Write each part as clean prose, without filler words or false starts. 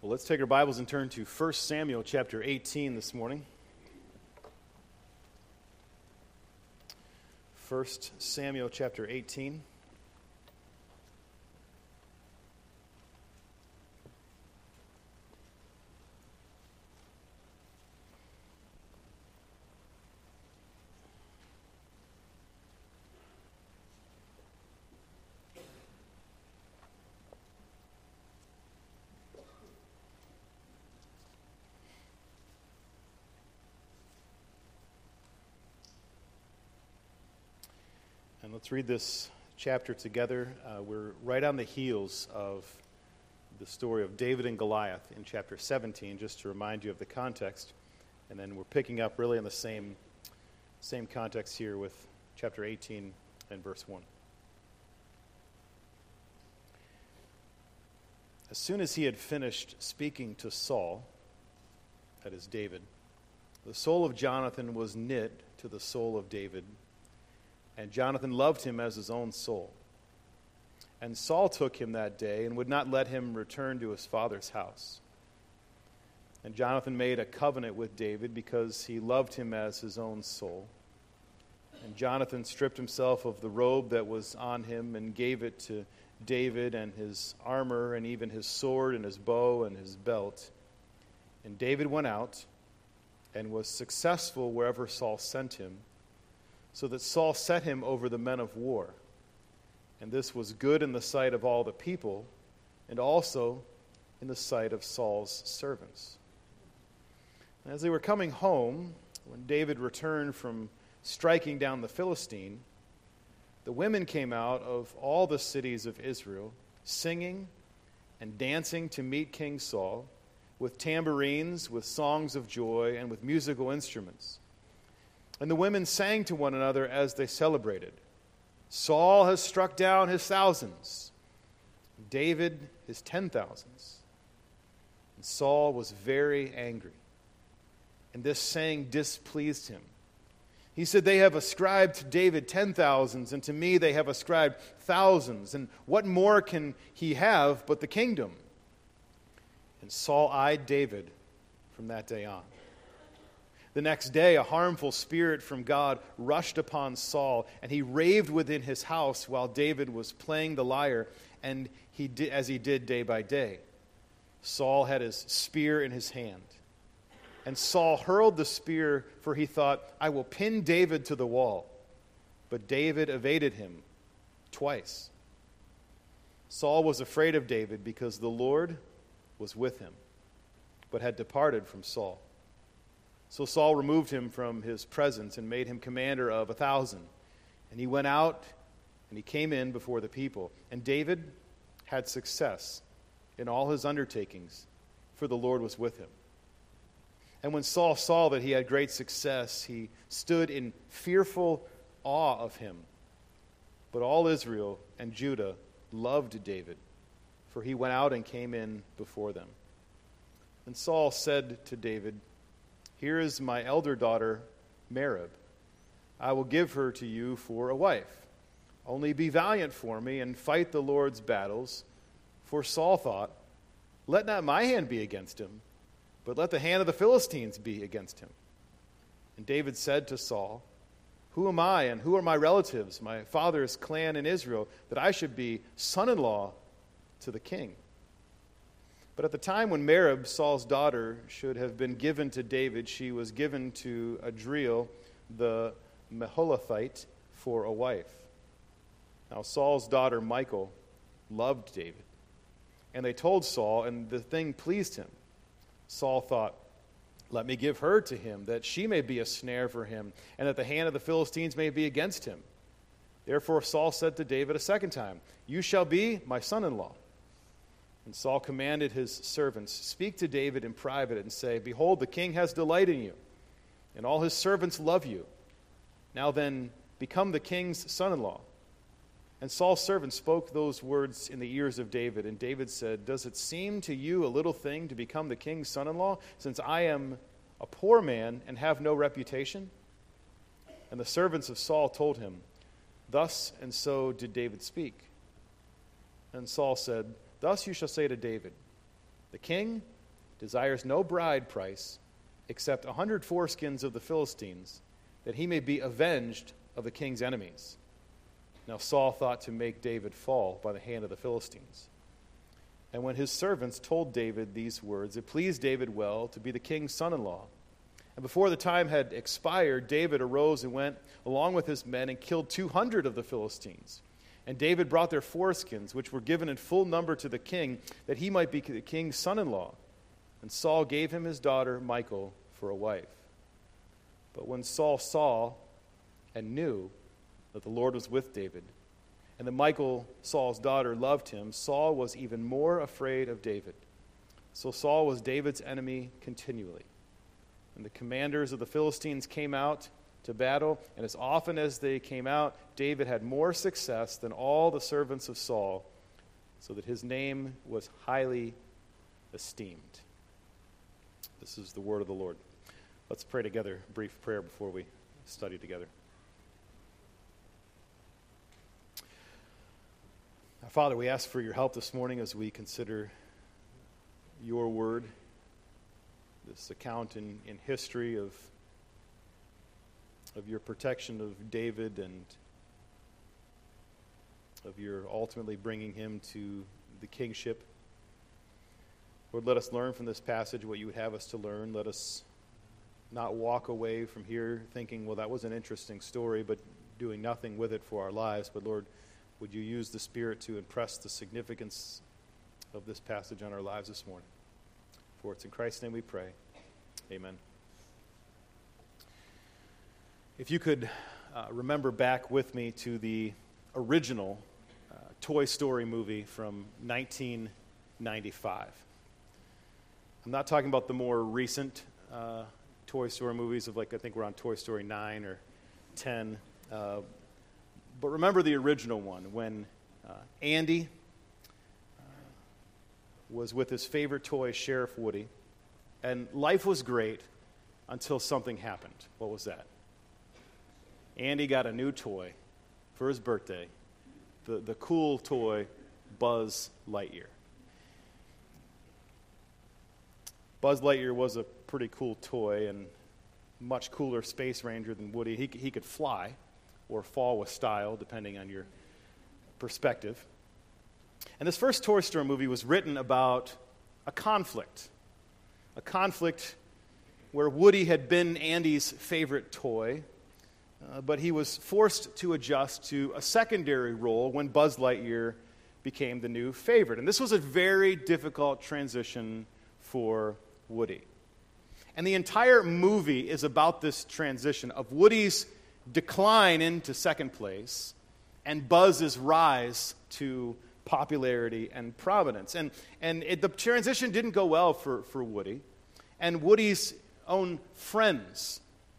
Well, let's take our Bibles and turn to 1 Samuel chapter 18 this morning. 1 Samuel chapter 18. And let's read this chapter together. We're right on the heels of the story of David and Goliath in chapter 17, just to remind you of the context. And then we're picking up really in the same context here with chapter 18 and verse 1. As soon as he had finished speaking to Saul, that is David, the soul of Jonathan was knit to the soul of David, and Jonathan loved him as his own soul. And Saul took him that day and would not let him return to his father's house. And Jonathan made a covenant with David because he loved him as his own soul. And Jonathan stripped himself of the robe that was on him and gave it to David, and his armor and even his sword and his bow and his belt. And David went out and was successful wherever Saul sent him, so that Saul set him over the men of war. And this was good in the sight of all the people, and also in the sight of Saul's servants. As they were coming home, when David returned from striking down the Philistine, the women came out of all the cities of Israel, singing and dancing to meet King Saul, with tambourines, with songs of joy, and with musical instruments. And the women sang to one another as they celebrated. Saul has struck down his thousands, David his 10,000s. And Saul was very angry, and this saying displeased him. He said, "They have ascribed to David 10,000s, and to me they have ascribed thousands. And what more can he have but the kingdom?" And Saul eyed David from that day on. The next day, a harmful spirit from God rushed upon Saul, and he raved within his house while David was playing the lyre, and as he did day by day. Saul had his spear in his hand. And Saul hurled the spear, for he thought, "I will pin David to the wall." But David evaded him twice. Saul was afraid of David because the Lord was with him, but had departed from Saul. So Saul removed him from his presence and made him commander of 1,000. And he went out and he came in before the people. And David had success in all his undertakings, for the Lord was with him. And when Saul saw that he had great success, he stood in fearful awe of him. But all Israel and Judah loved David, for he went out and came in before them. And Saul said to David, "Here is my elder daughter, Merab. I will give her to you for a wife. Only be valiant for me and fight the Lord's battles." For Saul thought, "Let not my hand be against him, but let the hand of the Philistines be against him." And David said to Saul, "Who am I and who are my relatives, my father's clan in Israel, that I should be son-in-law to the king?" But at the time when Merab, Saul's daughter, should have been given to David, she was given to Adriel the Meholathite for a wife. Now Saul's daughter Michal loved David, and they told Saul, and the thing pleased him. Saul thought, "Let me give her to him, that she may be a snare for him, and that the hand of the Philistines may be against him." Therefore Saul said to David a second time, "You shall be my son-in-law." And Saul commanded his servants, "Speak to David in private and say, 'Behold, the king has delight in you, and all his servants love you. Now then, become the king's son-in-law.'" And Saul's servants spoke those words in the ears of David. And David said, "Does it seem to you a little thing to become the king's son-in-law, since I am a poor man and have no reputation?" And the servants of Saul told him, "Thus and so did David speak." And Saul said, "Thus you shall say to David, 'The king desires no bride price except 100 foreskins of the Philistines, that he may be avenged of the king's enemies. Now Saul thought to make David fall by the hand of the Philistines. And when his servants told David these words, it pleased David well to be the king's son-in-law. And before the time had expired, David arose and went along with his men and killed 200 of the Philistines. And David brought their foreskins, which were given in full number to the king, that he might be the king's son-in-law. And Saul gave him his daughter Michal for a wife. But when Saul saw and knew that the Lord was with David, and that Michal, Saul's daughter, loved him, Saul was even more afraid of David. So Saul was David's enemy continually. And the commanders of the Philistines came out to battle, and as often as they came out, David had more success than all the servants of Saul, so that his name was highly esteemed. This is the word of the Lord. Let's pray together, a brief prayer before we study together. Father, we ask for your help this morning as we consider your word, this account in history of your protection of David and of your ultimately bringing him to the kingship. Lord, let us learn from this passage what you would have us to learn. Let us not walk away from here thinking, well, that was an interesting story, but doing nothing with it for our lives. But Lord, would you use the Spirit to impress the significance of this passage on our lives this morning? For it's in Christ's name we pray. Amen. If you could remember back with me to the original Toy Story movie from 1995. I'm not talking about the more recent Toy Story movies of, like, I think we're on Toy Story 9 or 10. But remember the original one when Andy was with his favorite toy, Sheriff Woody, and life was great until something happened. What was that? Andy got a new toy for his birthday, the cool toy, Buzz Lightyear. Buzz Lightyear was a pretty cool toy and much cooler Space Ranger than Woody. He could fly or fall with style, depending on your perspective. And this first Toy Story movie was written about a conflict where Woody had been Andy's favorite toy, but he was forced to adjust to a secondary role when Buzz Lightyear became the new favorite. And this was a very difficult transition for Woody. And the entire movie is about this transition of Woody's decline into second place and Buzz's rise to popularity and prominence. And the transition didn't go well for Woody. And Woody's own friends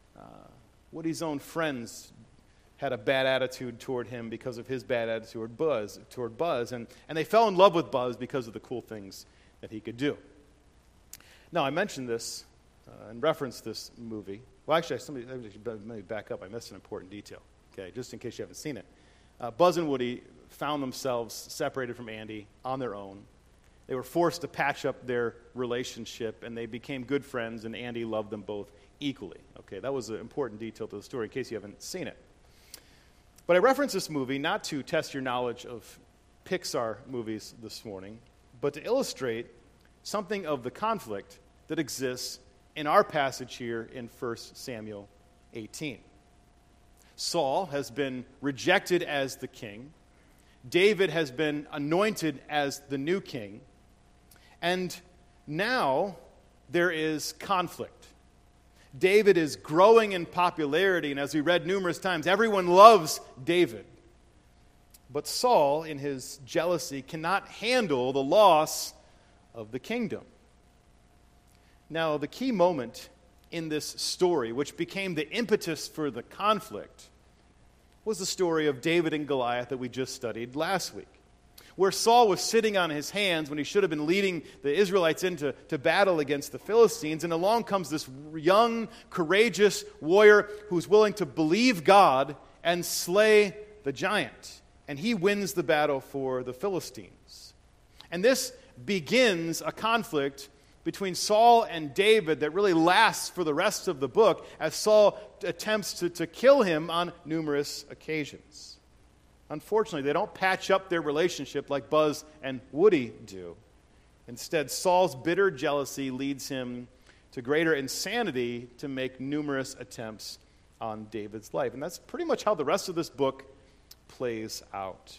had a bad attitude toward him because of his bad attitude toward Buzz. And they fell in love with Buzz because of the cool things that he could do. Now, I mentioned this and referenced this movie. Well, actually, let me back up. I missed an important detail, okay, just in case you haven't seen it. Buzz and Woody found themselves separated from Andy on their own. They were forced to patch up their relationship, and they became good friends, and Andy loved them both equally. Okay, that was an important detail to the story in case you haven't seen it. But I referenced this movie not to test your knowledge of Pixar movies this morning, but to illustrate something of the conflict that exists in our passage here in 1 Samuel 18. Saul has been rejected as the king. David has been anointed as the new king. And now there is conflict. David is growing in popularity, and as we read numerous times, everyone loves David. But Saul, in his jealousy, cannot handle the loss of the kingdom. Now, the key moment in this story, which became the impetus for the conflict, was the story of David and Goliath that we just studied last week, where Saul was sitting on his hands when he should have been leading the Israelites into battle against the Philistines, and along comes this young, courageous warrior who's willing to believe God and slay the giant, and he wins the battle for the Philistines. And this begins a conflict between Saul and David that really lasts for the rest of the book as Saul attempts to kill him on numerous occasions. Unfortunately, they don't patch up their relationship like Buzz and Woody do. Instead, Saul's bitter jealousy leads him to greater insanity to make numerous attempts on David's life. And that's pretty much how the rest of this book plays out.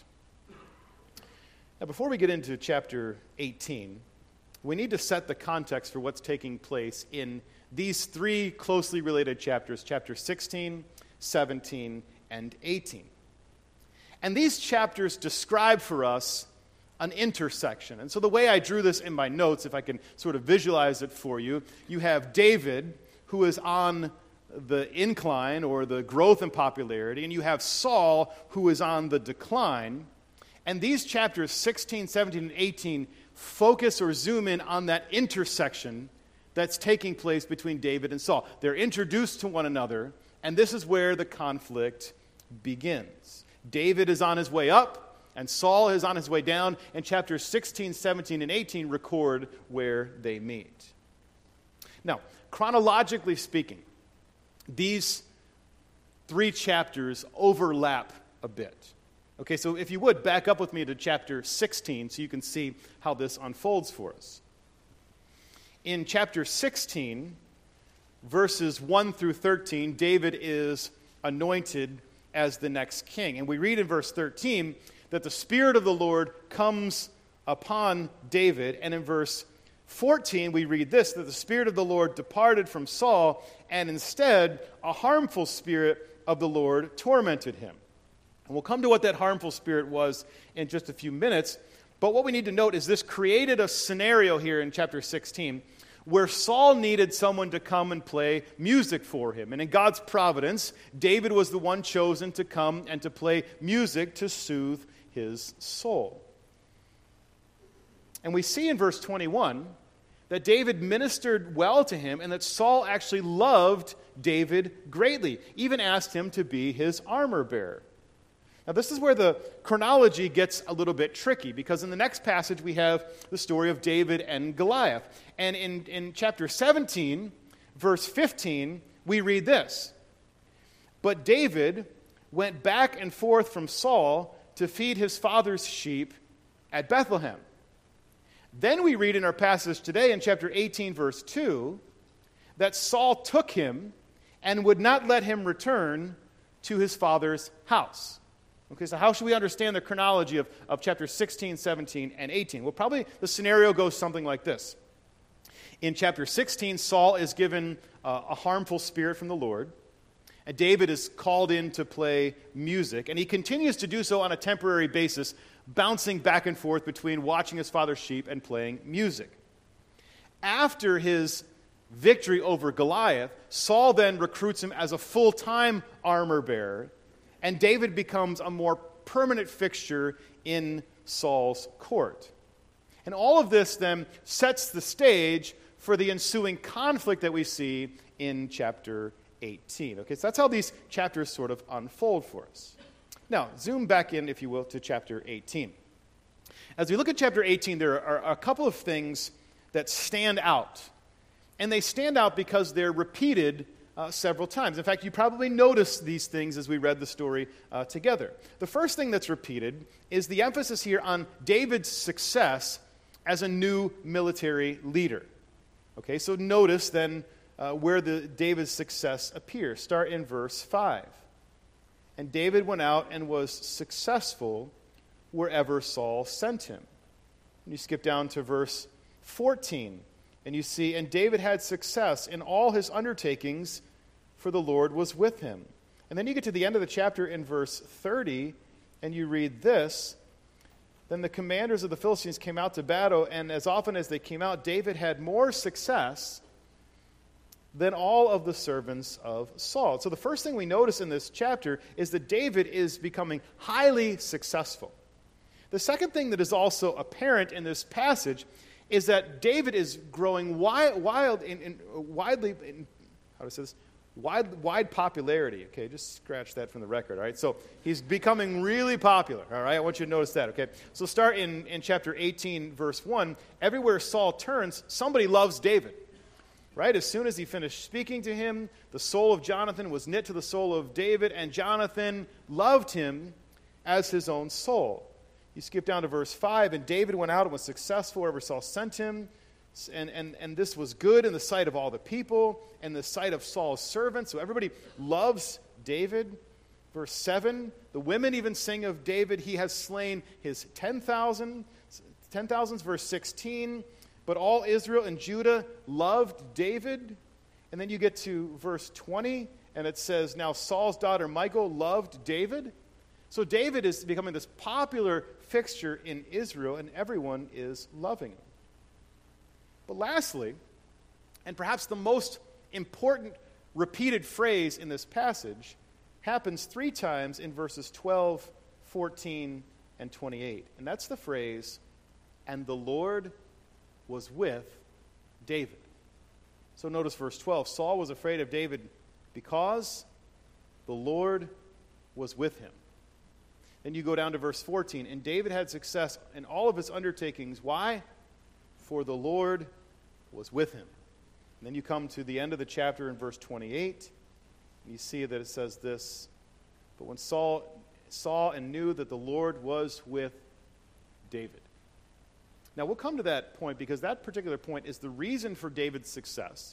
Now, before we get into chapter 18, we need to set the context for what's taking place in these three closely related chapters, chapter 16, 17, and 18. And these chapters describe for us an intersection. And so the way I drew this in my notes, if I can sort of visualize it for you, you have David, who is on the incline or the growth in popularity, and you have Saul, who is on the decline. And these chapters 16, 17, and 18 focus or zoom in on that intersection that's taking place between David and Saul. They're introduced to one another, and this is where the conflict begins. David is on his way up, and Saul is on his way down, and chapters 16, 17, and 18 record where they meet. Now, chronologically speaking, these three chapters overlap a bit. Okay, so if you would, back up with me to chapter 16 so you can see how this unfolds for us. In chapter 16, verses 1 through 13, David is anointed as the next king. And we read in verse 13 that the Spirit of the Lord comes upon David. And in verse 14, we read this, that the Spirit of the Lord departed from Saul, and instead a harmful spirit of the Lord tormented him. And we'll come to what that harmful spirit was in just a few minutes. But what we need to note is this created a scenario here in chapter 16 where Saul needed someone to come and play music for him. And in God's providence, David was the one chosen to come and to play music to soothe his soul. And we see in verse 21 that David ministered well to him and that Saul actually loved David greatly, even asked him to be his armor bearer. Now, this is where the chronology gets a little bit tricky, because in the next passage we have the story of David and Goliath. And in chapter 17, verse 15, we read this. But David went back and forth from Saul to feed his father's sheep at Bethlehem. Then we read in our passage today in chapter 18, verse 2, that Saul took him and would not let him return to his father's house. Okay, so how should we understand the chronology of chapters 16, 17, and 18? Well, probably the scenario goes something like this. In chapter 16, Saul is given a harmful spirit from the Lord, and David is called in to play music, and he continues to do so on a temporary basis, bouncing back and forth between watching his father's sheep and playing music. After his victory over Goliath, Saul then recruits him as a full-time armor bearer, and David becomes a more permanent fixture in Saul's court. And all of this then sets the stage for the ensuing conflict that we see in chapter 18. Okay, so that's how these chapters sort of unfold for us. Now, zoom back in, if you will, to chapter 18. As we look at chapter 18, there are a couple of things that stand out. And they stand out because they're repeated several times. In fact, you probably noticed these things as we read the story together. The first thing that's repeated is the emphasis here on David's success as a new military leader. Okay, so notice then where David's success appears. Start in verse 5. And David went out and was successful wherever Saul sent him. And you skip down to verse 14, and you see, and David had success in all his undertakings, for the Lord was with him. And then you get to the end of the chapter in verse 30, and you read this. Then the commanders of the Philistines came out to battle, and as often as they came out, David had more success than all of the servants of Saul. So the first thing we notice in this chapter is that David is becoming highly successful. The second thing that is also apparent in this passage is that David is growing widely wide popularity. Okay, just scratch that from the record, all right? So he's becoming really popular, all right? I want you to notice that, okay? So start in chapter 18, verse 1. Everywhere Saul turns, somebody loves David, right? As soon as he finished speaking to him, the soul of Jonathan was knit to the soul of David, and Jonathan loved him as his own soul. You skip down to verse 5, and David went out and was successful wherever Saul sent him. And this was good in the sight of all the people and the sight of Saul's servants. So everybody loves David. Verse 7, the women even sing of David. He has slain his 10,000s. Verse 16, but all Israel and Judah loved David. And then you get to verse 20, and it says, now Saul's daughter Michal loved David. So David is becoming this popular fixture in Israel, and everyone is loving him. But lastly, and perhaps the most important repeated phrase in this passage, happens 3 times in verses 12, 14, and 28. And that's the phrase, and the Lord was with David. So notice verse 12. Saul was afraid of David because the Lord was with him. Then you go down to verse 14. And David had success in all of his undertakings. Why? For the Lord was with him. And then you come to the end of the chapter in verse 28, and you see that it says this, but when Saul saw and knew that the Lord was with David. Now we'll come to that point because that particular point is the reason for David's success.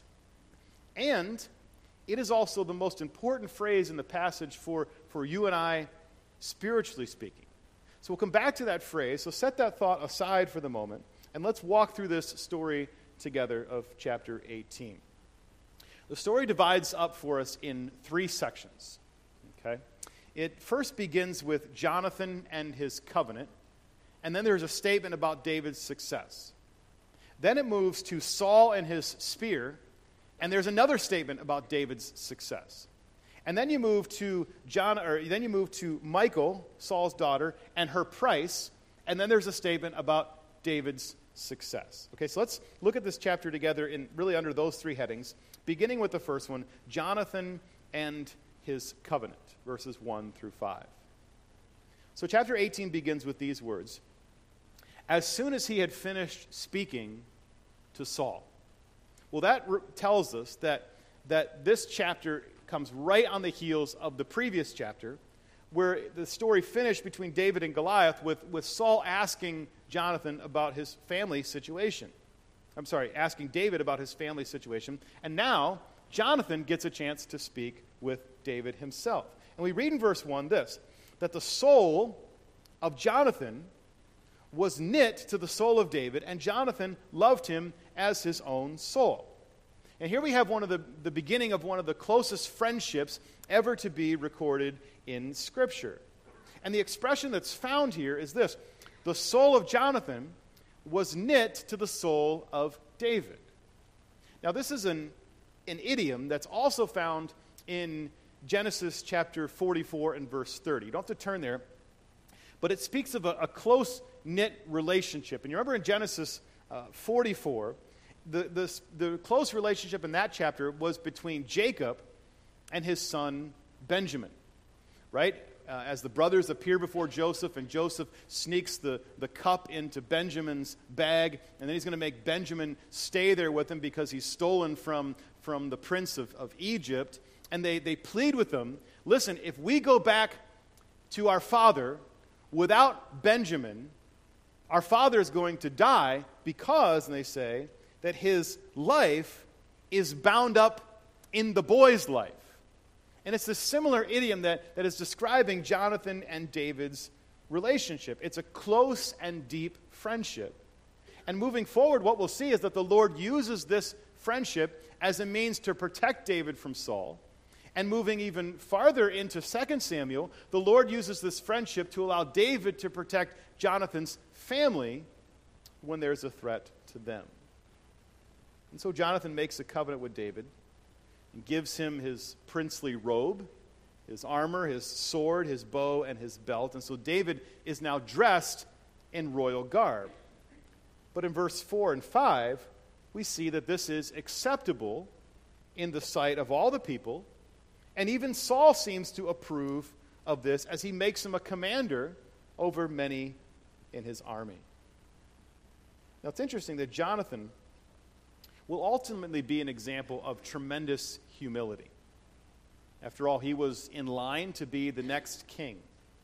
And it is also the most important phrase in the passage for you and I, spiritually speaking. So we'll come back to that phrase. So set that thought aside for the moment, and let's walk through this story together of chapter 18. The story divides up for us in 3 sections. Okay? It first begins with Jonathan and his covenant, and then there's a statement about David's success. Then it moves to Saul and his spear, and there's another statement about David's success. And then you move to Michal, Saul's daughter, and her price, and then there's a statement about David's success. Okay, so let's look at this chapter together in really under those 3 headings, beginning with the first one, Jonathan and his covenant, verses 1 through 5. So chapter 18 begins with these words. As soon as he had finished speaking to Saul. Well, that tells us that this chapter comes right on the heels of the previous chapter, where the story finished between David and Goliath with Saul asking Jonathan about his family situation. Asking David about his family situation. And now, Jonathan gets a chance to speak with David himself. And we read in verse 1 this, that the soul of Jonathan was knit to the soul of David, and Jonathan loved him as his own soul. And here we have the beginning of one of the closest friendships ever to be recorded in Scripture. And the expression that's found here is this: the soul of Jonathan was knit to the soul of David. Now, this is an idiom that's also found in Genesis chapter 44 and verse 30. You don't have to turn there, but it speaks of a close-knit relationship. And you remember in Genesis 44, the close relationship in that chapter was between Jacob and his son Benjamin, right? As the brothers appear before Joseph, and Joseph sneaks the cup into Benjamin's bag, and then he's going to make Benjamin stay there with him because he's stolen from the prince of Egypt. And they plead with him, listen, if we go back to our father without Benjamin, our father is going to die because, and they say, that his life is bound up in the boy's life. And it's a similar idiom that is describing Jonathan and David's relationship. It's a close and deep friendship. And moving forward, what we'll see is that the Lord uses this friendship as a means to protect David from Saul. And moving even farther into 2 Samuel, the Lord uses this friendship to allow David to protect Jonathan's family when there's a threat to them. And so Jonathan makes a covenant with David and gives him his princely robe, his armor, his sword, his bow, and his belt. And so David is now dressed in royal garb. But in verse 4 and 5, we see that this is acceptable in the sight of all the people And even Saul seems to approve of this as he makes him a commander over many in his army. Now, it's interesting that Jonathan will ultimately be an example of tremendous humility. After all, he was in line to be the next king.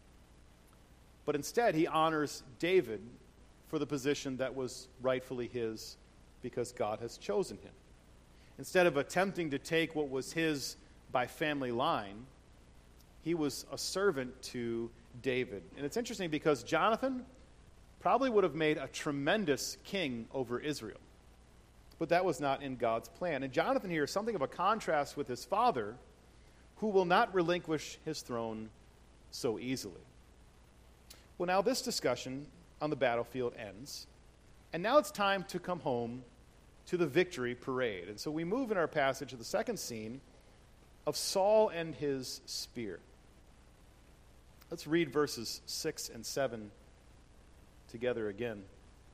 But instead, he honors David for the position that was rightfully his because God has chosen him. Instead of attempting to take what was his by family line, he was a servant to David. And it's interesting because Jonathan probably would have made a tremendous king over Israel. But that was not in God's plan. And Jonathan here is something of a contrast with his father, who will not relinquish his throne so easily. Well, now this discussion on the battlefield ends, and now it's time to come home to the victory parade. And so we move in our passage to the second scene of Saul and his spear. Let's read verses 6 and 7 together again.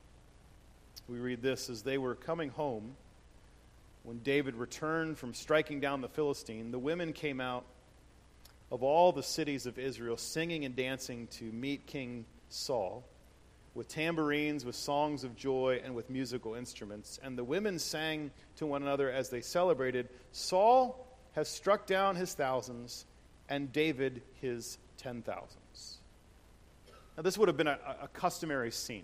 We read this: as they were coming home, when David returned from striking down the Philistine, the women came out of all the cities of Israel, singing and dancing to meet King Saul, with tambourines, with songs of joy, and with musical instruments. And the women sang to one another as they celebrated, "Saul has struck down his thousands, and David his 10,000s." Now, this would have been a customary scene,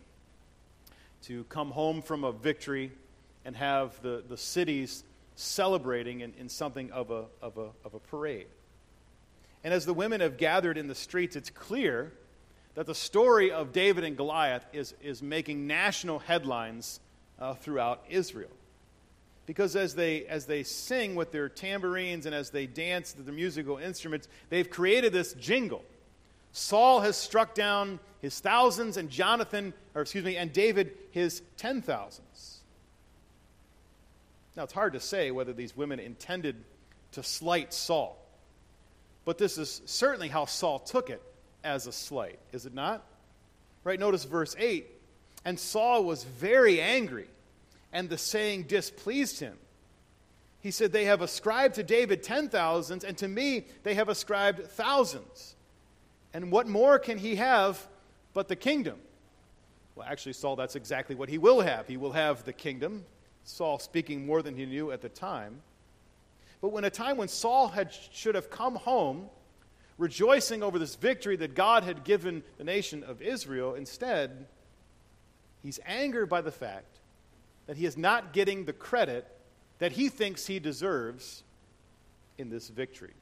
to come home from a victory and have the cities celebrating in something of a parade. And as the women have gathered in the streets, it's clear that the story of David and Goliath is making national headlines throughout Israel. Because as they sing with their tambourines and as they dance to the musical instruments, they've created this jingle. Saul has struck down his thousands, and and David his 10,000s. Now, it's hard to say whether these women intended to slight Saul, but this is certainly how Saul took it, as a slight, is it not? Right, notice verse 8. And Saul was very angry, and the saying displeased him. He said, "They have ascribed to David 10,000s, and to me they have ascribed thousands. And what more can he have but the kingdom?" Well, actually, Saul, that's exactly what he will have. He will have the kingdom. Saul speaking more than he knew at the time. But when a time when Saul should have come home, rejoicing over this victory that God had given the nation of Israel, instead, he's angered by the fact that he is not getting the credit that he thinks he deserves in this victory.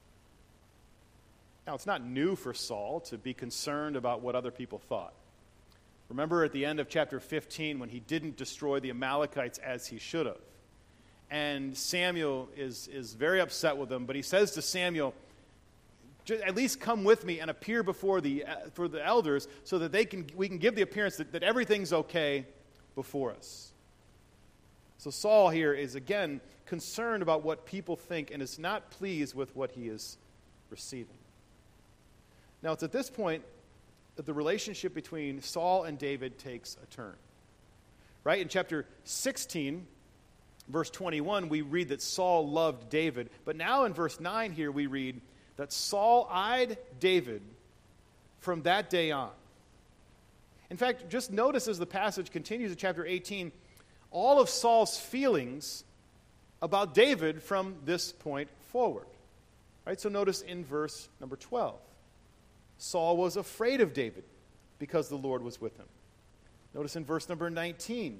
Now, it's not new for Saul to be concerned about what other people thought. Remember at the end of chapter 15 when he didn't destroy the Amalekites as he should have. And Samuel is very upset with him, but he says to Samuel, "At least come with me and appear for the elders so that we can give the appearance that everything's okay before us." So Saul here is again concerned about what people think and is not pleased with what he is receiving. Now, it's at this point that the relationship between Saul and David takes a turn. Right? In chapter 16, verse 21, we read that Saul loved David. But now in verse 9 here, we read that Saul eyed David from that day on. In fact, just notice as the passage continues in chapter 18, all of Saul's feelings about David from this point forward. Right? So notice in verse number 12. Saul was afraid of David because the Lord was with him. Notice in verse number 19.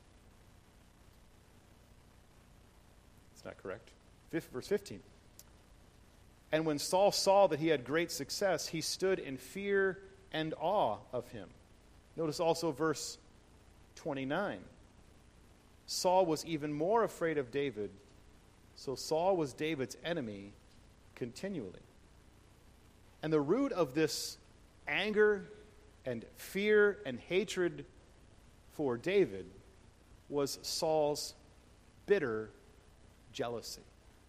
It's not correct. Verse 15. And when Saul saw that he had great success, he stood in fear and awe of him. Notice also verse 29. Saul was even more afraid of David, so Saul was David's enemy continually. And the root of this anger and fear and hatred for David was Saul's bitter jealousy.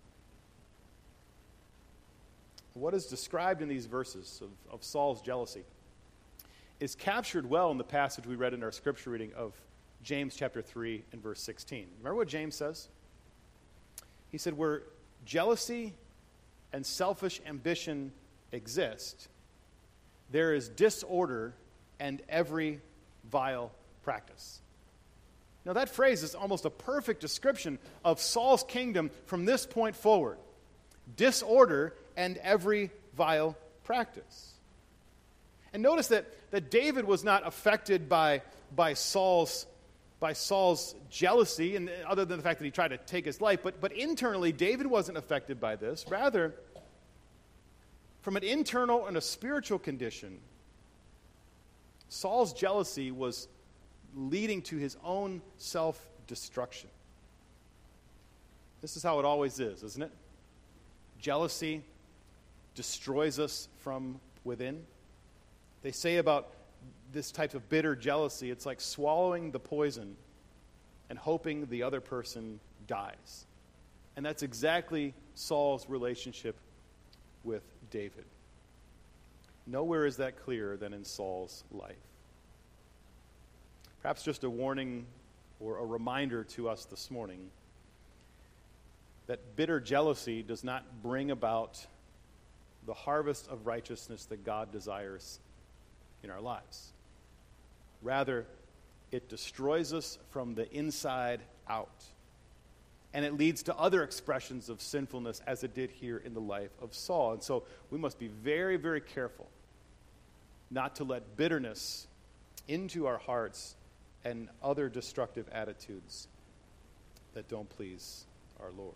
What is described in these verses of Saul's jealousy is captured well in the passage we read in our scripture reading of James chapter 3 and verse 16. Remember what James says? He said, "Where jealousy and selfish ambition exist, there is disorder and every vile practice. Now, that phrase is almost a perfect description of Saul's kingdom from this point forward. Disorder and every vile practice. And notice that David was not affected by Saul's jealousy, and other than the fact that he tried to take his life, but internally, David wasn't affected by this. Rather, from an internal and a spiritual condition, Saul's jealousy was leading to his own self-destruction. This is how it always is, isn't it? Jealousy destroys us from within. They say about this type of bitter jealousy, it's like swallowing the poison and hoping the other person dies. And that's exactly Saul's relationship with David. Nowhere is that clearer than in Saul's life. Perhaps just a warning or a reminder to us this morning that bitter jealousy does not bring about the harvest of righteousness that God desires in our lives. Rather, it destroys us from the inside out. And it leads to other expressions of sinfulness, as it did here in the life of Saul. And so we must be very, very careful not to let bitterness into our hearts and other destructive attitudes that don't please our Lord.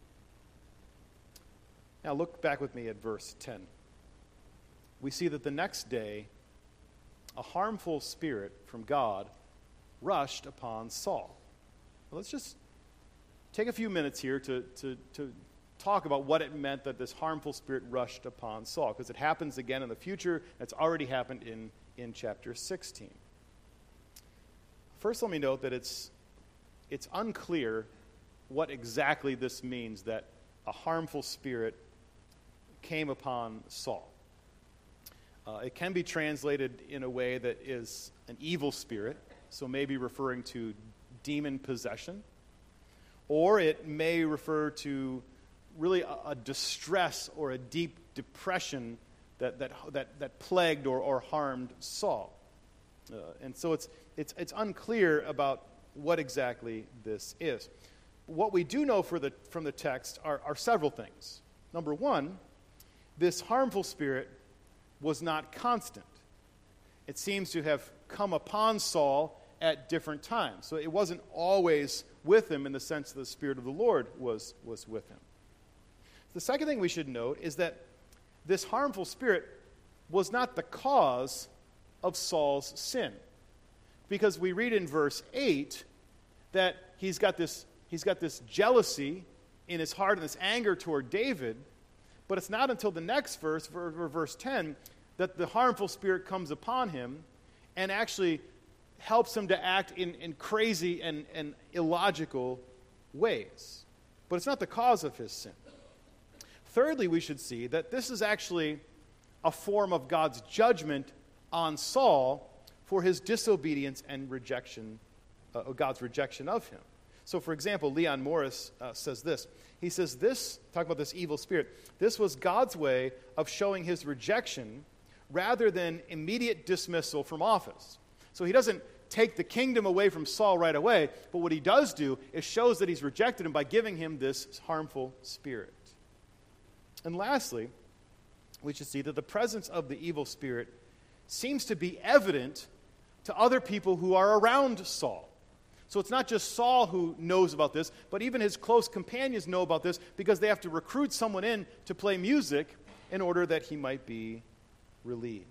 Now look back with me at verse 10. We see that the next day, a harmful spirit from God rushed upon Saul. Well, let's just take a few minutes here to talk about what it meant that this harmful spirit rushed upon Saul, because it happens again in the future. It's already happened in chapter 16. First, let me note that it's unclear what exactly this means, that a harmful spirit came upon Saul. It can be translated in a way that is an evil spirit, so maybe referring to demon possession, or it may refer to really a distress or a deep depression that plagued or harmed Saul. And so it's unclear about what exactly this is. What we do know from the text are several things. Number one, this harmful spirit was not constant. It seems to have come upon Saul at different times. So it wasn't always with him in the sense that the Spirit of the Lord was with him. The second thing we should note is that this harmful spirit was not the cause of Saul's sin. Because we read in verse 8 that he's got this jealousy in his heart and this anger toward David, but it's not until the next verse, verse 10, that the harmful spirit comes upon him and actually helps him to act in crazy and illogical ways. But it's not the cause of his sin. Thirdly, we should see that this is actually a form of God's judgment on Saul for his disobedience and rejection, God's rejection of him. So, for example, Leon Morris says this. He says this, talk about this evil spirit, this was God's way of showing his rejection rather than immediate dismissal from office. So he doesn't take the kingdom away from Saul right away, but what he does do is shows that he's rejected him by giving him this harmful spirit. And lastly, we should see that the presence of the evil spirit seems to be evident to other people who are around Saul. So it's not just Saul who knows about this, but even his close companions know about this because they have to recruit someone in to play music in order that he might be relieved.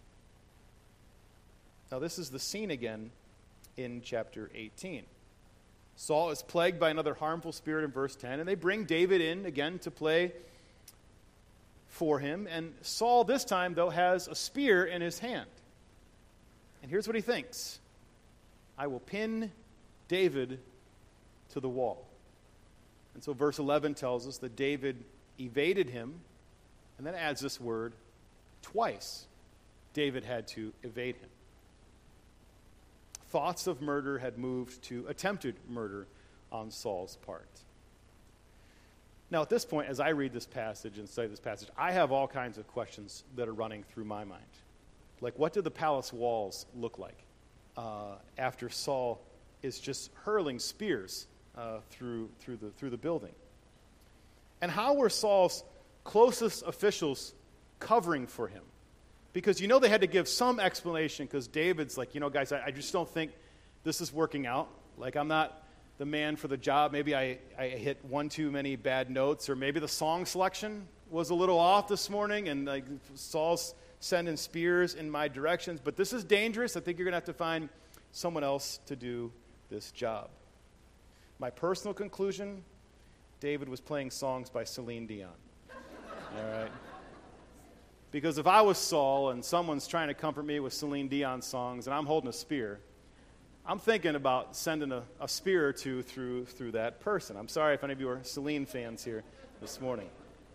Now this is the scene again in chapter 18. Saul is plagued by another harmful spirit in verse 10, and they bring David in again to play for him. And Saul this time, though, has a spear in his hand. And here's what he thinks. I will pin David to the wall. And so verse 11 tells us that David evaded him, and then adds this word, twice David had to evade him. Thoughts of murder had moved to attempted murder on Saul's part. Now, at this point, as I read this passage and study this passage, I have all kinds of questions that are running through my mind. Like, what do the palace walls look like after Saul is just hurling spears through the building? And how were Saul's closest officials covering for him? Because they had to give some explanation, because David's like, guys, I just don't think this is working out. Like, I'm not the man for the job. Maybe I hit one too many bad notes, or maybe the song selection was a little off this morning, and like Saul's sending spears in my directions. But this is dangerous. I think you're going to have to find someone else to do this job. My personal conclusion, David was playing songs by Celine Dion. All right? Because if I was Saul and someone's trying to comfort me with Celine Dion songs and I'm holding a spear, I'm thinking about sending a spear or two through that person. I'm sorry if any of you are Celine fans here this morning.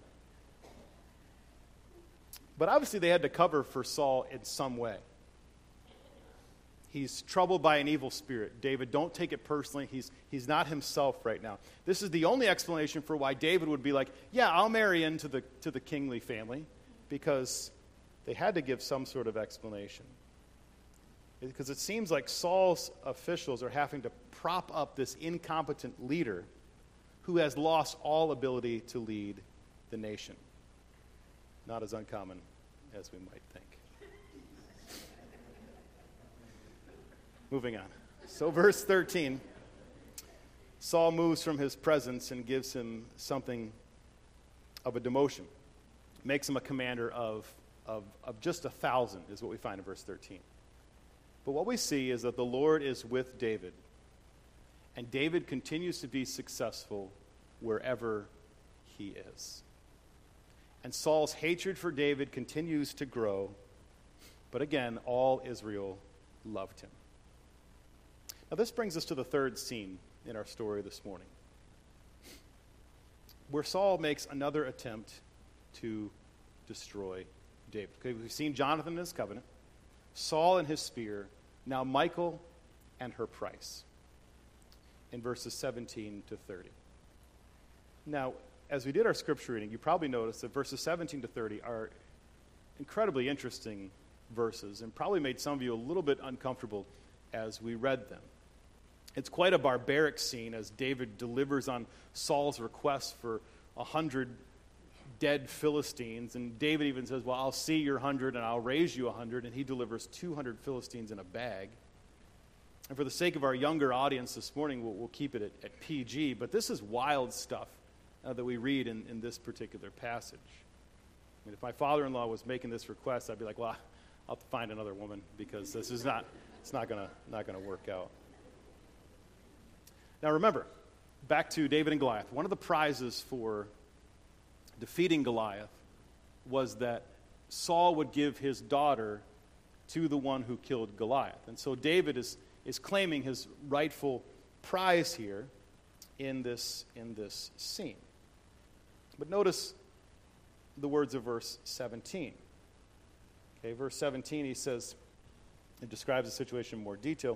But obviously they had to cover for Saul in some way. He's troubled by an evil spirit. David, don't take it personally. He's not himself right now. This is the only explanation for why David would be like, yeah, I'll marry into the kingly family, because they had to give some sort of explanation. Because it seems like Saul's officials are having to prop up this incompetent leader who has lost all ability to lead the nation. Not as uncommon as we might think. Moving on. So verse 13, Saul moves from his presence and gives him something of a demotion. Makes him a commander of just 1,000 is what we find in verse 13. But what we see is that the Lord is with David, and David continues to be successful wherever he is. And Saul's hatred for David continues to grow, but again, all Israel loved him. Now this brings us to the third scene in our story this morning, where Saul makes another attempt to destroy David. Okay, we've seen Jonathan and his covenant, Saul and his spear, now Michal and her price, in verses 17 to 30. Now, as we did our scripture reading, you probably noticed that verses 17 to 30 are incredibly interesting verses, and probably made some of you a little bit uncomfortable as we read them. It's quite a barbaric scene as David delivers on Saul's request for 100 dead Philistines, and David even says, well, I'll see your 100 and I'll raise you 100, and he delivers 200 Philistines in a bag. And for the sake of our younger audience this morning, we'll keep it at PG, but this is wild stuff that we read in this particular passage. I mean, if my father-in-law was making this request, I'd be like, well, I'll have to find another woman, because this is not going to work out. Now remember, back to David and Goliath. One of the prizes for defeating Goliath was that Saul would give his daughter to the one who killed Goliath. And so David is claiming his rightful prize here in this scene. But notice the words of verse 17. Okay, verse 17, he says, it describes the situation in more detail.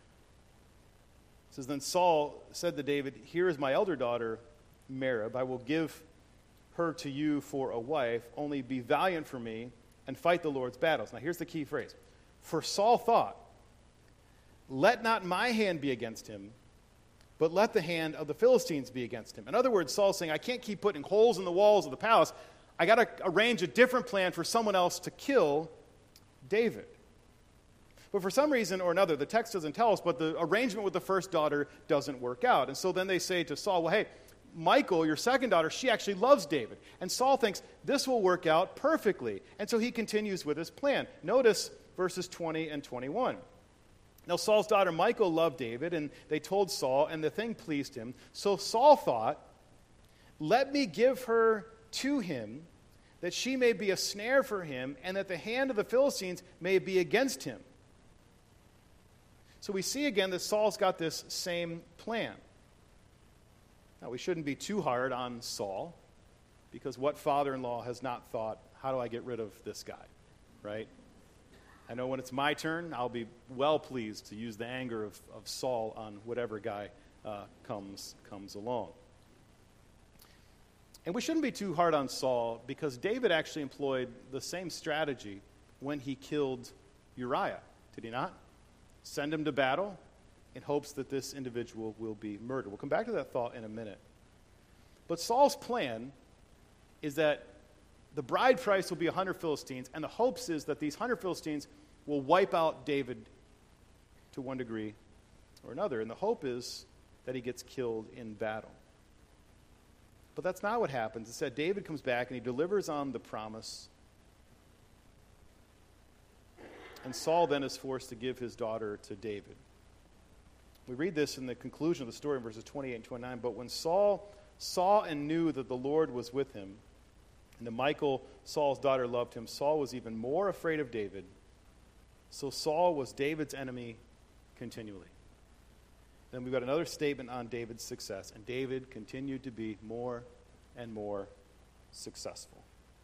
It says, then Saul said to David, here is my elder daughter, Merab. I will give her to you for a wife, only be valiant for me and fight the Lord's battles. Now here's the key phrase. For Saul thought, let not my hand be against him, but let the hand of the Philistines be against him. In other words, Saul's saying, I can't keep putting holes in the walls of the palace. I got to arrange a different plan for someone else to kill David. But for some reason or another, the text doesn't tell us, but the arrangement with the first daughter doesn't work out. And so then they say to Saul, well, hey, Michal, your second daughter, she actually loves David. And Saul thinks this will work out perfectly. And so he continues with his plan. Notice verses 20 and 21. Now Saul's daughter Michal loved David, and they told Saul, and the thing pleased him. So Saul thought, let me give her to him, that she may be a snare for him, and that the hand of the Philistines may be against him. So we see again that Saul's got this same plan. Now, we shouldn't be too hard on Saul, because what father-in-law has not thought, how do I get rid of this guy, right? I know when it's my turn, I'll be well pleased to use the anger of Saul on whatever guy comes along. And we shouldn't be too hard on Saul because David actually employed the same strategy when he killed Uriah, did he not? Send him to battle in hopes that this individual will be murdered. We'll come back to that thought in a minute. But Saul's plan is that the bride price will be 100 Philistines, and the hopes is that these 100 Philistines will wipe out David to one degree or another. And the hope is that he gets killed in battle. But that's not what happens. Instead, David comes back and he delivers on the promise. And Saul then is forced to give his daughter to David. We read this in the conclusion of the story in verses 28 and 29. But when Saul saw and knew that the Lord was with him, and that Michal, Saul's daughter, loved him, Saul was even more afraid of David. So Saul was David's enemy continually. Then we've got another statement on David's success, and David continued to be more and more successful.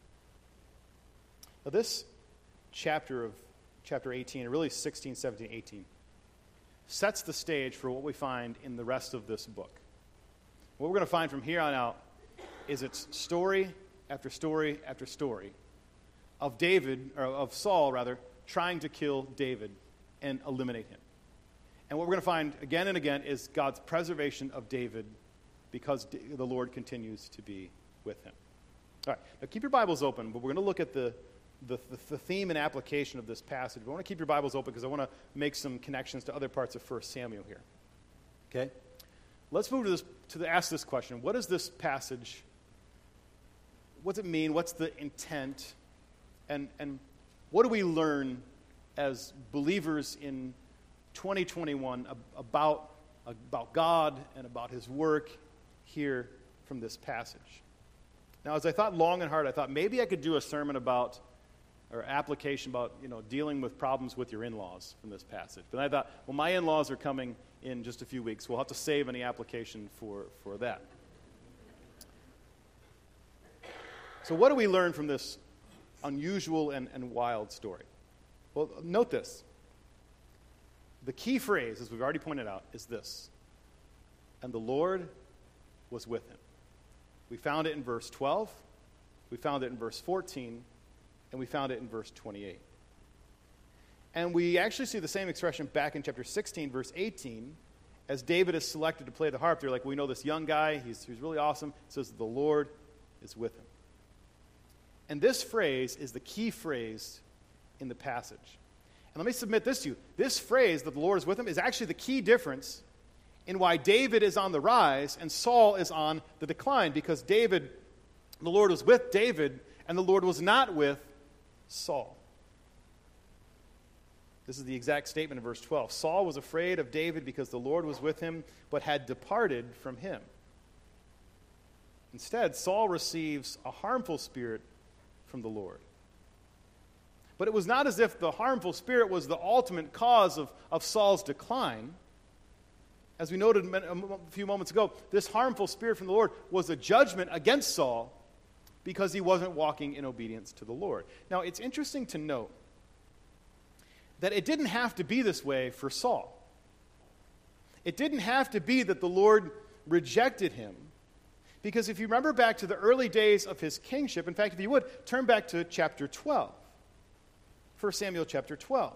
Now this chapter of chapter 18, and really 16, 17, 18, sets the stage for what we find in the rest of this book. What we're going to find from here on out is it's story after story after story of Saul trying to kill David and eliminate him. And what we're going to find again and again is God's preservation of David because the Lord continues to be with him. All right, now keep your Bibles open, but we're going to look at the theme and application of this passage. But I want to keep your Bibles open because I want to make some connections to other parts of 1 Samuel here. Okay? Let's move to ask this question. What is this passage? What does it mean? What's the intent? And what do we learn as believers in 2021 about God and about his work here from this passage? Now, as I thought long and hard, I thought maybe I could do a sermon about, or application about, dealing with problems with your in-laws from this passage. But I thought, well, my in-laws are coming in just a few weeks. We'll have to save any application for that. So what do we learn from this unusual and wild story? Well, note this. The key phrase, as we've already pointed out, is this: and the Lord was with him. We found it in verse 12, we found it in verse 14, and we found it in verse 28. And we actually see the same expression back in chapter 16, verse 18, as David is selected to play the harp. They're like, we know this young guy, he's really awesome. It says the Lord is with him. And this phrase is the key phrase in the passage. And let me submit this to you. This phrase, that the Lord is with him, is actually the key difference in why David is on the rise and Saul is on the decline. Because the Lord was with David, and the Lord was not with Saul. This is the exact statement in verse 12. Saul was afraid of David because the Lord was with him, but had departed from him. Instead, Saul receives a harmful spirit from the Lord. But it was not as if the harmful spirit was the ultimate cause of Saul's decline. As we noted a few moments ago, this harmful spirit from the Lord was a judgment against Saul because he wasn't walking in obedience to the Lord. Now, it's interesting to note that it didn't have to be this way for Saul. It didn't have to be that the Lord rejected him. Because if you remember back to the early days of his kingship, in fact, if you would, turn back to chapter 12. 1 Samuel chapter 12.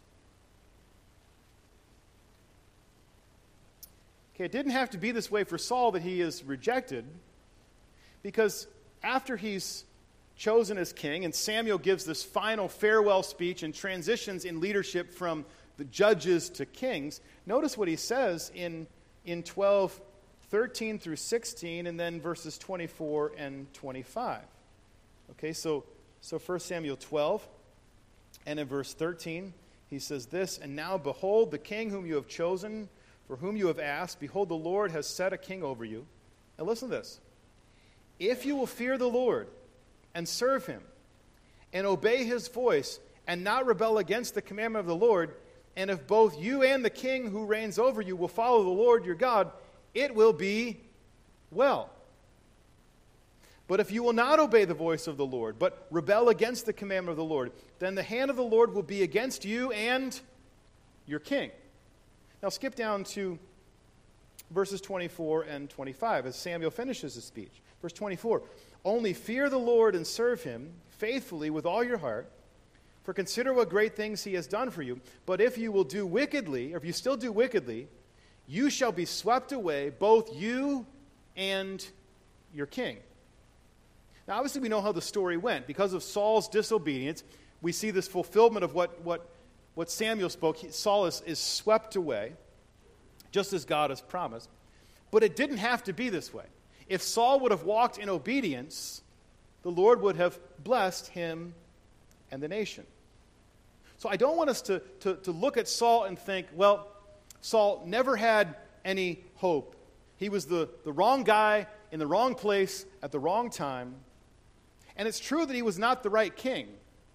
Okay, it didn't have to be this way for Saul that he is rejected, because after he's chosen as king, and Samuel gives this final farewell speech and transitions in leadership from the judges to kings, notice what he says in 12:13 through 16, and then verses 24 and 25. Okay, so 1 Samuel 12, and in verse 13, he says this, and now behold, the king whom you have chosen, for whom you have asked, behold, the Lord has set a king over you. Now listen to this. If you will fear the Lord and serve him and obey his voice and not rebel against the commandment of the Lord, and if both you and the king who reigns over you will follow the Lord your God, it will be well. But if you will not obey the voice of the Lord, but rebel against the commandment of the Lord, then the hand of the Lord will be against you and your king. Now skip down to verses 24 and 25, as Samuel finishes his speech. Verse 24, only fear the Lord and serve him faithfully with all your heart, for consider what great things he has done for you. But if you will do wickedly, or if you still do wickedly, you shall be swept away, both you and your king. Now, obviously, we know how the story went. Because of Saul's disobedience, we see this fulfillment of what Samuel spoke. Saul is swept away, just as God has promised. But it didn't have to be this way. If Saul would have walked in obedience, the Lord would have blessed him and the nation. So I don't want us to look at Saul and think, well, Saul never had any hope. He was the wrong guy in the wrong place at the wrong time. And it's true that he was not the right king.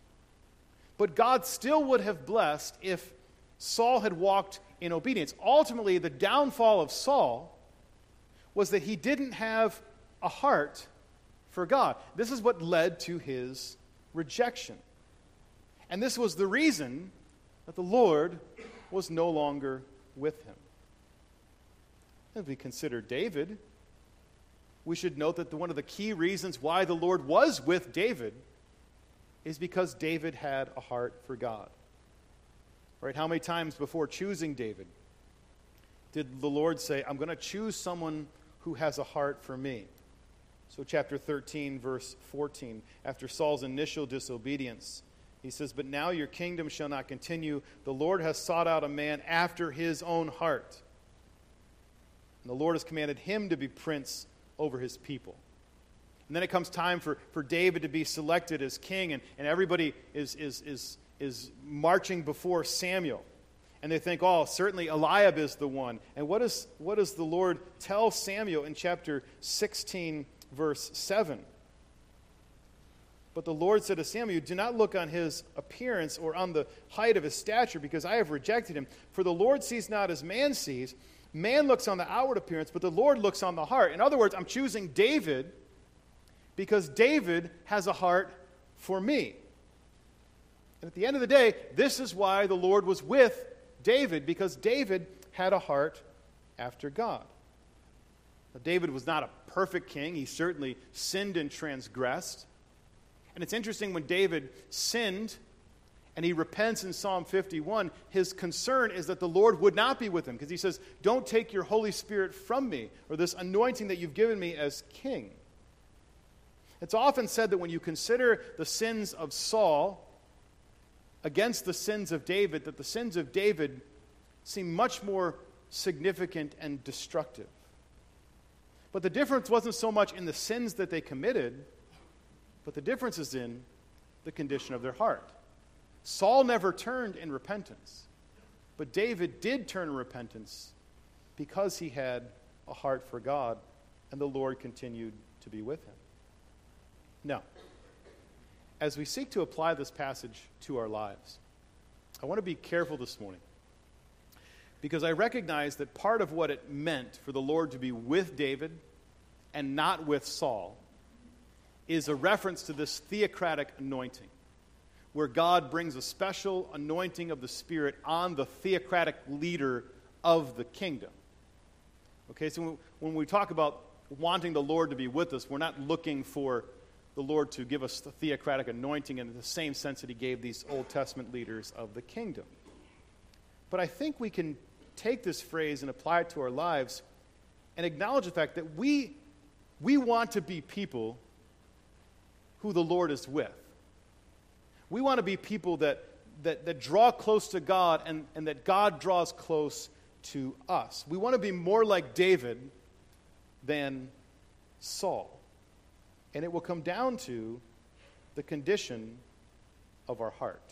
But God still would have blessed if Saul had walked in obedience. Ultimately, the downfall of Saul was that he didn't have a heart for God. This is what led to his rejection. And this was the reason that the Lord was no longer with him. As we consider David, we should note that one of the key reasons why the Lord was with David is because David had a heart for God. Right? How many times before choosing David did the Lord say, I'm going to choose someone who has a heart for me? So chapter 13, verse 14, after Saul's initial disobedience, he says, but now your kingdom shall not continue. The Lord has sought out a man after his own heart. And the Lord has commanded him to be prince over his people. And then it comes time for David to be selected as king, and everybody is marching before Samuel. And they think, oh, certainly Eliab is the one. And what does the Lord tell Samuel in chapter 16, verse 7? But the Lord said to Samuel, do not look on his appearance or on the height of his stature, because I have rejected him. For the Lord sees not as man sees. Man looks on the outward appearance, but the Lord looks on the heart. In other words, I'm choosing David because David has a heart for me. And at the end of the day, this is why the Lord was with David, because David had a heart after God. Now, David was not a perfect king. He certainly sinned and transgressed. And it's interesting, when David sinned and he repents in Psalm 51, his concern is that the Lord would not be with him, because he says, don't take your Holy Spirit from me, or this anointing that you've given me as king. It's often said that when you consider the sins of Saul against the sins of David, that the sins of David seem much more significant and destructive. But the difference wasn't so much in the sins that they committed, but the difference is in the condition of their heart. Saul never turned in repentance, but David did turn in repentance because he had a heart for God, and the Lord continued to be with him. Now, as we seek to apply this passage to our lives, I want to be careful this morning, because I recognize that part of what it meant for the Lord to be with David and not with Saul is a reference to this theocratic anointing, where God brings a special anointing of the Spirit on the theocratic leader of the kingdom. Okay, so when we talk about wanting the Lord to be with us, we're not looking for the Lord to give us the theocratic anointing in the same sense that he gave these Old Testament leaders of the kingdom. But I think we can take this phrase and apply it to our lives and acknowledge the fact that we want to be people who the Lord is with. We want to be people that draw close to God and that God draws close to us. We want to be more like David than Saul. And it will come down to the condition of our heart.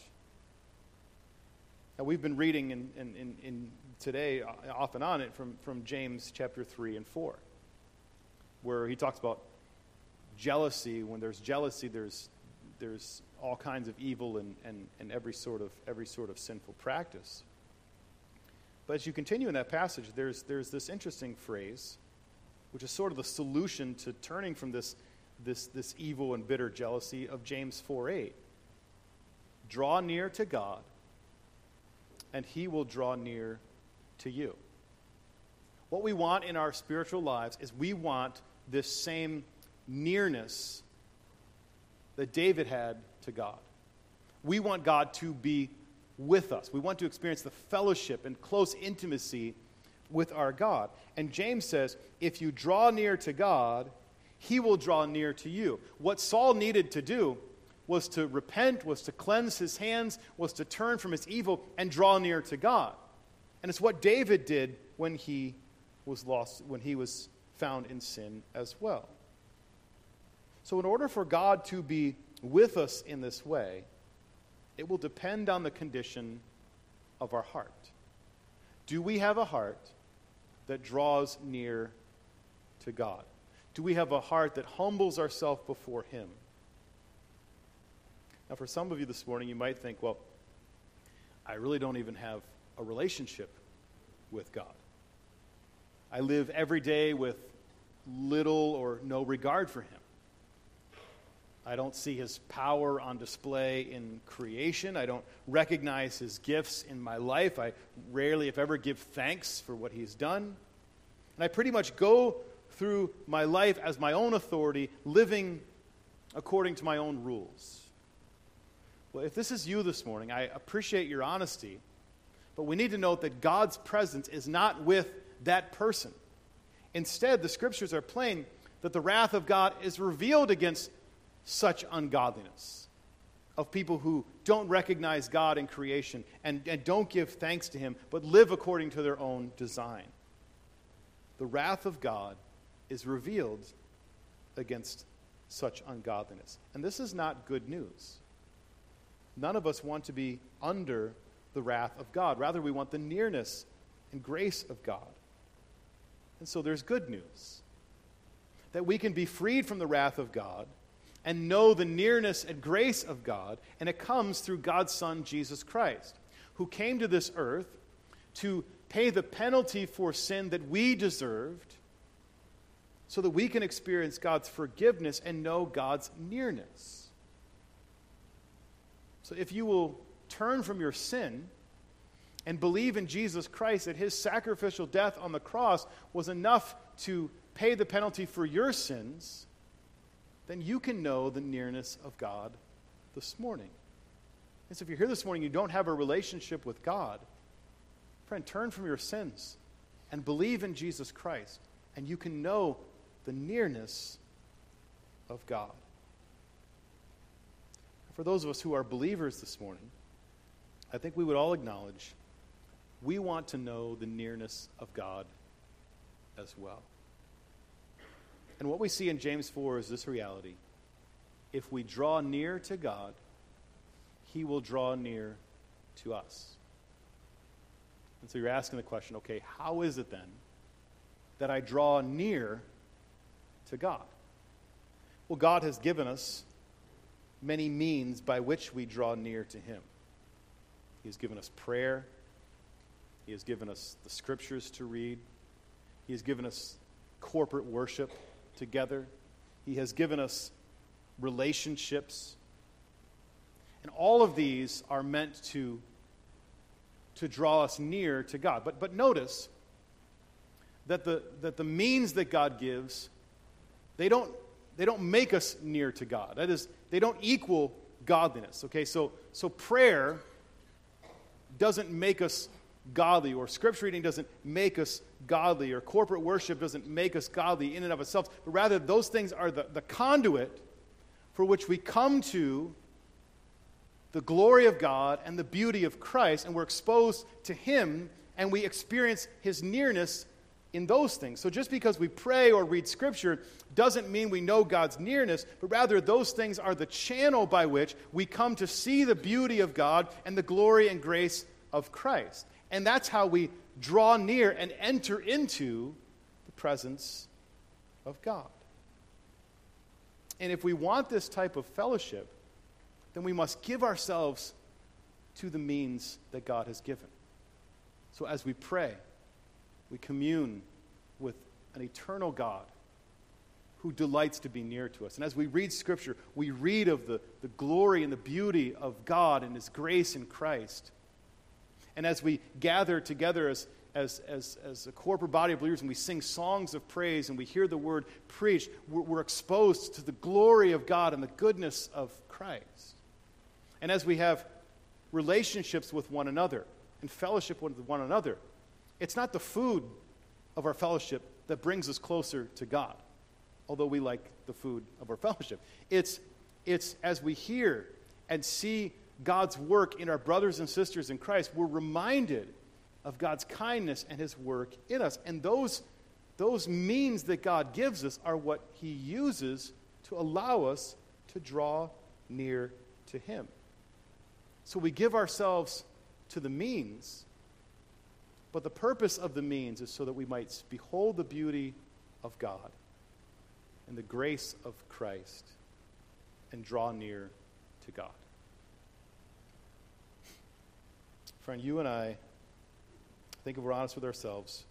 Now, we've been reading in today, off and on, from James chapter 3 and 4, where he talks about jealousy. When there's jealousy, there's all kinds of evil and every sort of sinful practice. But as you continue in that passage, there's this interesting phrase, which is sort of the solution to turning from this evil and bitter jealousy of James 4:8. Draw near to God, and he will draw near to you. What we want in our spiritual lives is we want this same nearness that David had to God. We want God to be with us. We want to experience the fellowship and close intimacy with our God. And James says, if you draw near to God, he will draw near to you. What Saul needed to do was to repent, was to cleanse his hands, was to turn from his evil and draw near to God. And it's what David did when he was lost, when he was found in sin as well. So in order for God to be with us in this way, it will depend on the condition of our heart. Do we have a heart that draws near to God? Do we have a heart that humbles ourselves before him? Now, for some of you this morning, you might think, well, I really don't even have a relationship with God. I live every day with little or no regard for him. I don't see his power on display in creation. I don't recognize his gifts in my life. I rarely, if ever, give thanks for what he's done. And I pretty much go through my life as my own authority, living according to my own rules. Well, if this is you this morning, I appreciate your honesty, but we need to note that God's presence is not with that person. Instead, the scriptures are plain that the wrath of God is revealed against such ungodliness, of people who don't recognize God in creation and don't give thanks to him, but live according to their own design. The wrath of God is revealed against such ungodliness. And this is not good news. None of us want to be under the wrath of God. Rather, we want the nearness and grace of God. And so there's good news, that we can be freed from the wrath of God and know the nearness and grace of God, and it comes through God's Son, Jesus Christ, who came to this earth to pay the penalty for sin that we deserved so that we can experience God's forgiveness and know God's nearness. So if you will turn from your sin and believe in Jesus Christ, that his sacrificial death on the cross was enough to pay the penalty for your sins, then you can know the nearness of God this morning. And so if you're here this morning, you don't have a relationship with God, friend, turn from your sins and believe in Jesus Christ, and you can know the nearness of God. For those of us who are believers this morning, I think we would all acknowledge we want to know the nearness of God as well. And what we see in James 4 is this reality. If we draw near to God, he will draw near to us. And so you're asking the question, okay, how is it then that I draw near to God? Well, God has given us many means by which we draw near to him. He has given us prayer. He has given us the scriptures to read. He has given us corporate worship together. He has given us relationships. And all of these are meant to draw us near to God. But notice that the means that God gives, they don't make us near to God. That is, they don't equal godliness. Okay, so prayer doesn't make us godly, or scripture reading doesn't make us godly, or corporate worship doesn't make us godly in and of itself, but rather those things are the conduit for which we come to the glory of God and the beauty of Christ, and we're exposed to him, and we experience his nearness in those things. So just because we pray or read scripture doesn't mean we know God's nearness, but rather those things are the channel by which we come to see the beauty of God and the glory and grace of Christ. And that's how we draw near and enter into the presence of God. And if we want this type of fellowship, then we must give ourselves to the means that God has given. So as we pray, we commune with an eternal God who delights to be near to us. And as we read Scripture, we read of the glory and the beauty of God and his grace in Christ. And as we gather together as a corporate body of believers, and we sing songs of praise and we hear the word preached, we're exposed to the glory of God and the goodness of Christ. And as we have relationships with one another and fellowship with one another, it's not the food of our fellowship that brings us closer to God, although we like the food of our fellowship. It's as we hear and see God's work in our brothers and sisters in Christ, we're reminded of God's kindness and his work in us. And those means that God gives us are what he uses to allow us to draw near to him. So we give ourselves to the means, but the purpose of the means is so that we might behold the beauty of God and the grace of Christ and draw near to God. Friend, you and I think if we're honest with ourselves,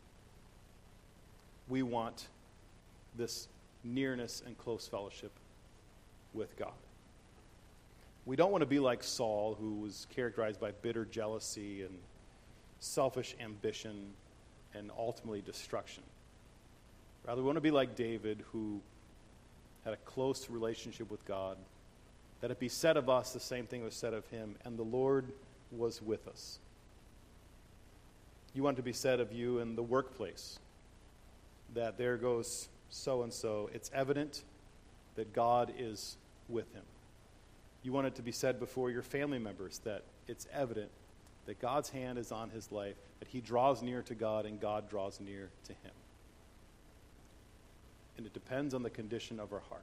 we want this nearness and close fellowship with God. We don't want to be like Saul, who was characterized by bitter jealousy and selfish ambition and ultimately destruction. Rather, we want to be like David, who had a close relationship with God, that it be said of us the same thing was said of him, and the Lord was with us. You want to be said of you in the workplace, that there goes so-and-so. It's evident that God is with him. You want it to be said before your family members that it's evident that God's hand is on his life, that he draws near to God and God draws near to him. And it depends on the condition of our heart.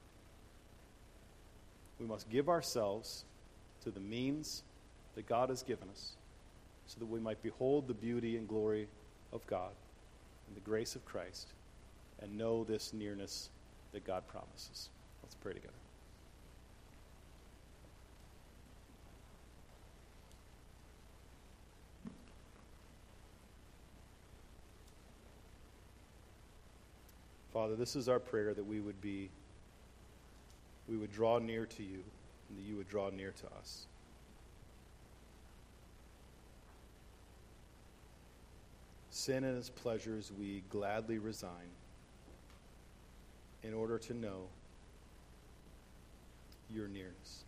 We must give ourselves to the means that God has given us so that we might behold the beauty and glory of God and the grace of Christ and know this nearness that God promises. Let's pray together. Father, this is our prayer, that we would draw near to you and that you would draw near to us. Sin and its pleasures we gladly resign in order to know your nearness.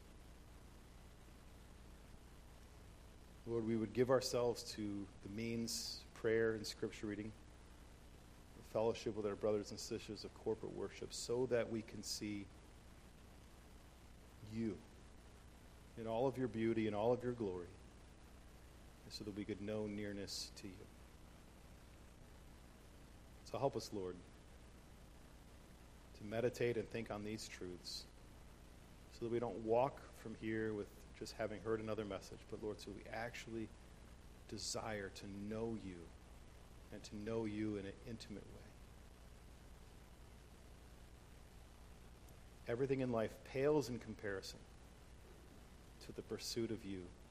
Lord, we would give ourselves to the means, prayer and scripture reading, fellowship with our brothers and sisters of corporate worship, so that we can see you in all of your beauty and all of your glory, and so that we could know nearness to you. So help us, Lord, to meditate and think on these truths, so that we don't walk from here with just having heard another message, but Lord, so we actually desire to know you and to know you in an intimate way. Everything in life pales in comparison to the pursuit of you